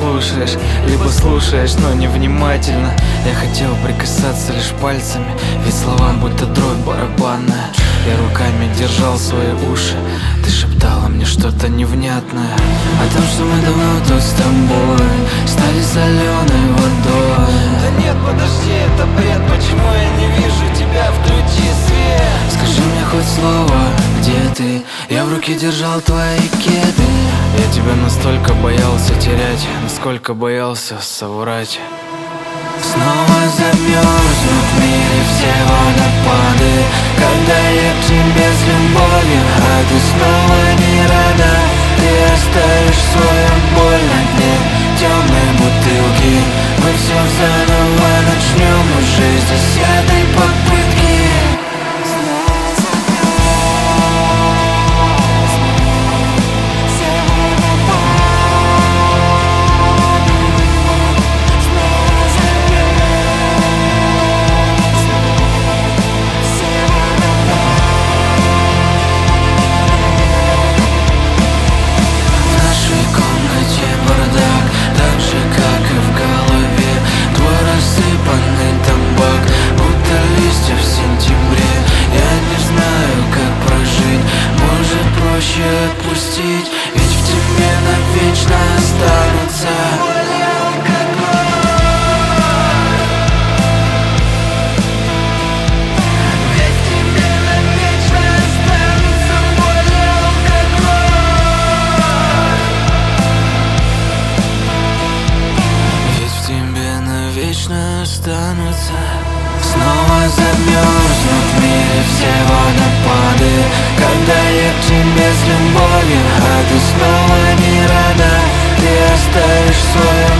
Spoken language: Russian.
слушаешь, либо слушаешь, но невнимательно. Я хотел прикасаться лишь пальцами, ведь словам будто дробь барабанная. Я руками держал свои уши, ты шептала мне что-то невнятное о том, что мы давно тут с тобой стали соленой водой. Да нет, подожди, это бред, почему я не вижу тебя? Включи свет. Скажи мне хоть слово, где ты? Я в руке держал твои кеды. Я тебя настолько боялся терять, насколько боялся соврать. Снова замерзнут в мире все водопады, когда я к тебе с любовью, а ты снова не рада. Ты оставишь свою боль на дне темной бутылки. Мы все заново начнем уже с 10-й попытки. Отпустить, ведь в тебе навечно останутся боль и алкоголь. Ведь в тебе навечно останутся боль и алкоголь. Ведь в тебе навечно останутся. Снова замерзнут в мире все водопады, когда я к тебе с любовью, а ты снова не рада. Ты оставишь свою